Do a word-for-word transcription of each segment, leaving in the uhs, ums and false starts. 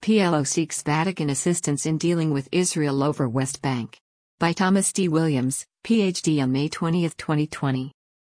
P L O seeks Vatican assistance in dealing with Israel over West Bank. By Thomas D. Williams, P H D on May twentieth, twenty twenty.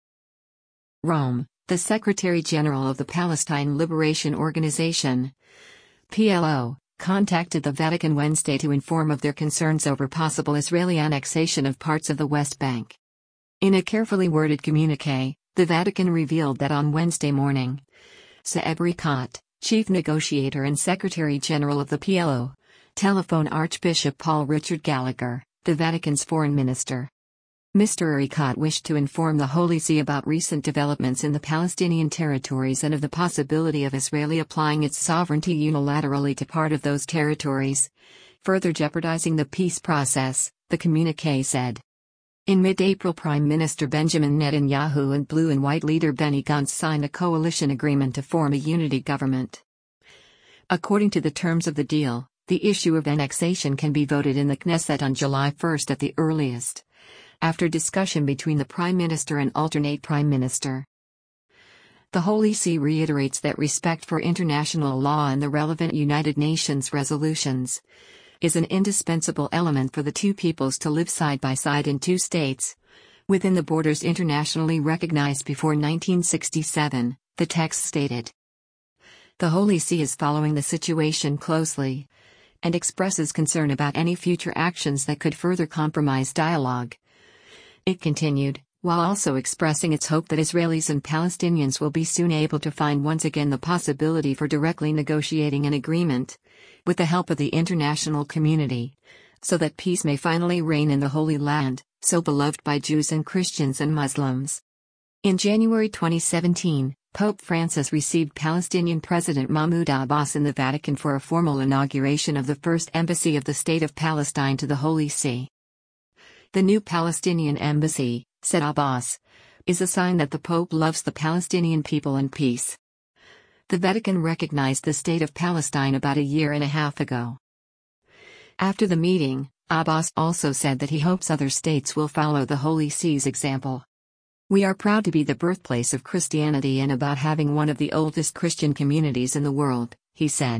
Rome, the Secretary-General of the Palestine Liberation Organization, P L O, contacted the Vatican Wednesday to inform of their concerns over possible Israeli annexation of parts of the West Bank. In a carefully worded communiqué, the Vatican revealed that on Wednesday morning, Saeb Erekat, Chief Negotiator and Secretary-General of the P L O, telephoned Archbishop Paul Richard Gallagher, the Vatican's foreign minister. Mister Erekat wished to inform the Holy See about recent developments in the Palestinian territories and of the possibility of Israeli applying its sovereignty unilaterally to part of those territories, further jeopardizing the peace process, the communiqué said. In mid-April, Prime Minister Benjamin Netanyahu and Blue and White leader Benny Gantz signed a coalition agreement to form a unity government. According to the terms of the deal, the issue of annexation can be voted in the Knesset on July first at the earliest, after discussion between the Prime Minister and alternate Prime Minister. The Holy See reiterates that respect for international law and the relevant United Nations resolutions is an indispensable element for the two peoples to live side by side in two states, within the borders internationally recognized before nineteen sixty-seven, the text stated. The Holy See is following the situation closely, and expresses concern about any future actions that could further compromise dialogue. It continued, while also expressing its hope that Israelis and Palestinians will be soon able to find once again the possibility for directly negotiating an agreement, with the help of the international community, so that peace may finally reign in the Holy Land, so beloved by Jews and Christians and Muslims. In January twenty seventeen, Pope Francis received Palestinian President Mahmoud Abbas in the Vatican for a formal inauguration of the first embassy of the State of Palestine to the Holy See. The new Palestinian embassy, said Abbas, is a sign that the Pope loves the Palestinian people and peace. The Vatican recognized the State of Palestine about a year and a half ago. After the meeting, Abbas also said that he hopes other states will follow the Holy See's example. We are proud to be the birthplace of Christianity and about having one of the oldest Christian communities in the world, he said.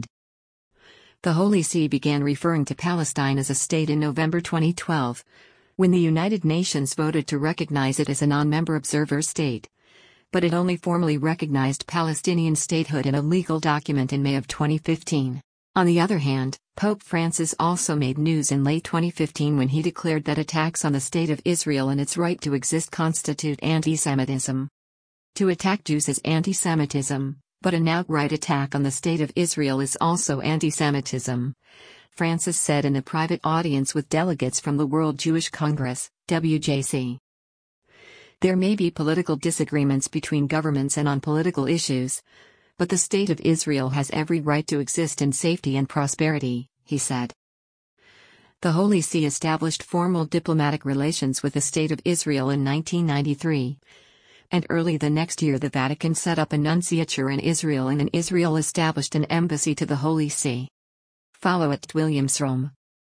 The Holy See began referring to Palestine as a state in November twenty twelve, when the United Nations voted to recognize it as a non-member observer state, but it only formally recognized Palestinian statehood in a legal document in May of twenty fifteen. On the other hand, Pope Francis also made news in late twenty fifteen when he declared that attacks on the State of Israel and its right to exist constitute anti-Semitism. To attack Jews is anti-Semitism, but an outright attack on the State of Israel is also anti-Semitism, Francis said in a private audience with delegates from the World Jewish Congress, W J C. There may be political disagreements between governments and on political issues, but the State of Israel has every right to exist in safety and prosperity, he said. The Holy See established formal diplomatic relations with the State of Israel in nineteen ninety-three, and early the next year the Vatican set up a nunciature in Israel and in Israel established an embassy to the Holy See. Follow at Williams Rome.